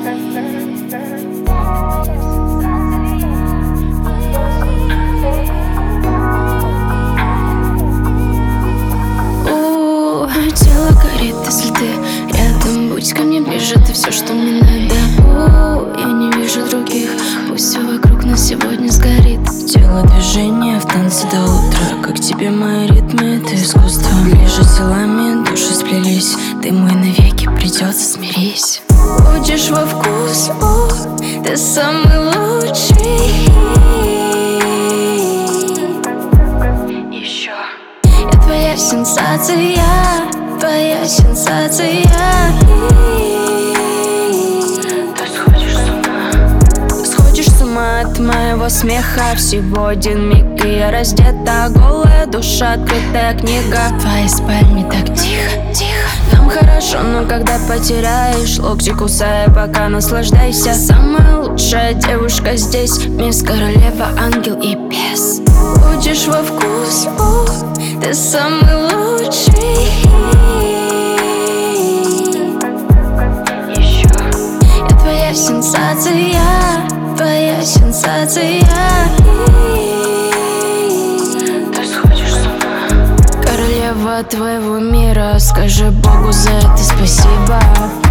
Тело горит, если ты рядом. Будь ко мне ближе, ты все, что мне надо. Я не вижу других, пусть все вокруг нас сегодня сгорит. Тело движение в танце до утра. Как тебе мои ритмы, это искусство. Ближе телами души сплелись. Ты мой навеки, придется смирись. Будешь во вкус, ты самый лучший. Еще Я твоя сенсация, твоя сенсация. Ты сходишь с ума. Сходишь с ума от моего смеха. Всего один миг, и я раздета. Голая душа, открытая книга. В твоей спальне так тихо, тихо. Нам хорошо, но когда потеряешь, локти кусай, пока наслаждайся. Самая лучшая девушка здесь, мисс Королева, ангел и бес. Будешь во вкус, ты самый лучший. Еще Я твоя сенсация, твоя сенсация. ты сходишь с ума. Королева твоего мира, скажи Богу за это спасибо.